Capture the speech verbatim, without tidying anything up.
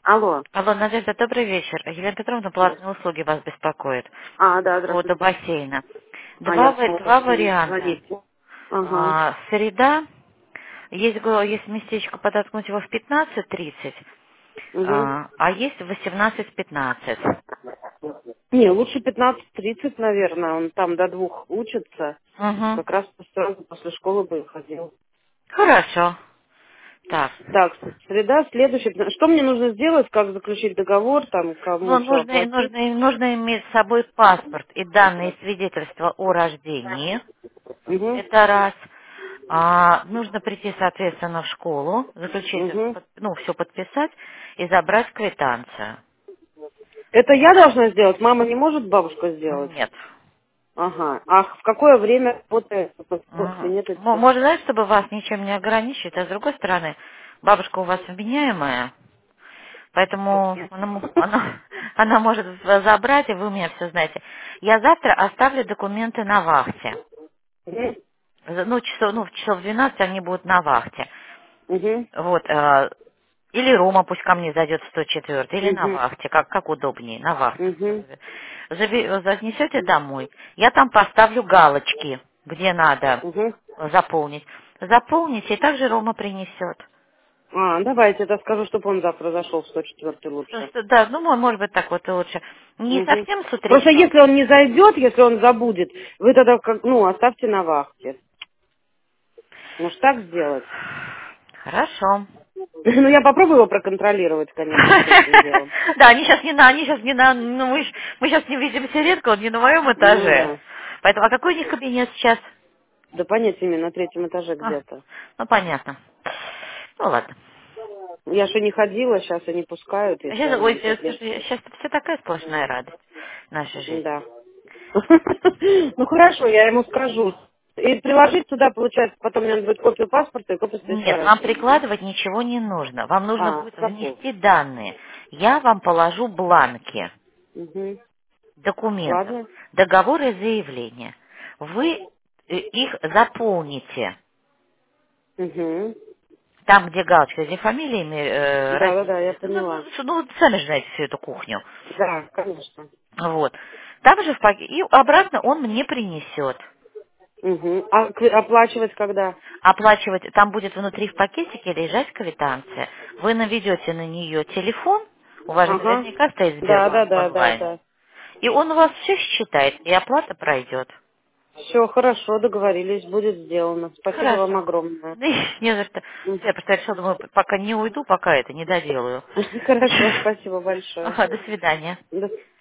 Алло. Алло, Надежда, добрый вечер. Елена Петровна, платные услуги вас беспокоит А, да, по поводу здравствуйте. бассейна. А, Два, я ва- думала, два что вы варианта. звоните. Ага. А, среда, есть, го- есть местечко подоткнуть его в пятнадцать тридцать, Угу. а, а есть в восемнадцать пятнадцать. Не, лучше пятнадцать тридцать, наверное. Он там до двух учится. Угу. Как раз сразу после школы бы и ходил. Хорошо. Так. Так, с- среда, следующая. Что мне нужно сделать? Как заключить договор? Там, кому Ну, что нужно, оплатить? нужно, нужно иметь с собой паспорт и данные свидетельства о рождении. Угу. Это раз. А, нужно прийти, соответственно, в школу, заключить, Угу. под- ну, все подписать и забрать квитанцию. Это я должна сделать? Мама не может бабушка сделать? Нет. Ага. А в какое время работает? Если М, нет, мо- это... Может, знаешь, чтобы вас ничем не ограничивать, а с другой стороны, бабушка у вас вменяемая, поэтому она, м- она, она может в- забрать, и вы у меня все знаете. Я завтра оставлю документы на вахте. За- Ну, часов, ну, в часов двенадцать они будут на вахте. Угу. Вот, э, или Рома пусть ко мне зайдет в сто четвёртый, или на Угу. вахте, как, как удобнее, на вахте. Угу. Зави- Занесете домой, я там поставлю галочки, где надо Угу. заполнить. Заполните, и также Рома принесет. А, давайте, я скажу, чтобы он завтра зашел в сто четвёртый Что- лучше. что- Да, ну, мо- может быть, так вот и лучше. Не Угу. совсем с Просто утречка. если он не зайдет, если он забудет, вы тогда как, ну, оставьте на вахте. Может так сделать? Хорошо. Ну, я попробую его проконтролировать, конечно, первым делом. Да, они сейчас не на, они сейчас не на, ну мы, ж- мы сейчас не видимся редко, он не на моем Ну этаже. да. Поэтому, а какой у них кабинет сейчас? Да понятия именно на третьем этаже А, где-то. ну понятно. Ну ладно. Я же не ходила, сейчас они пускают, если Сейчас, они ой, не э, хотят. слушай, сейчас все такая сплошная радость в нашей жизни. Да. Ну хорошо, я ему скажу. И приложить туда, получается, потом мне надо будет копию паспорта и копию свидетельства о Нет, вам рождении, да? прикладывать ничего не нужно. Вам нужно А, будет какой? внести данные. Я вам положу бланки Угу. документов, Ладно. договор и заявление. Вы э, их заполните Угу. там, где галочка, где фамилиями э, Да, да, да, я родителей. Ну, ну, поняла. ну, вы сами же знаете всю эту кухню. Да, конечно. Вот. Также в пак- и обратно он мне принесет. Угу. А к- оплачивать когда? Оплачивать, там будет внутри в пакетике лежать квитанция. Вы наведете на нее телефон, у вас же Ага. наверняка стоит Да, да, Сбербанк да, да, онлайн, да. и он у вас все считает, и оплата пройдет. Все, хорошо, договорились, будет сделано. Спасибо вам Хорошо. огромное. Да и не за что. М. Я просто решила, думаю, пока не уйду, пока это не доделаю. Хорошо, спасибо большое. Ага, до свидания. До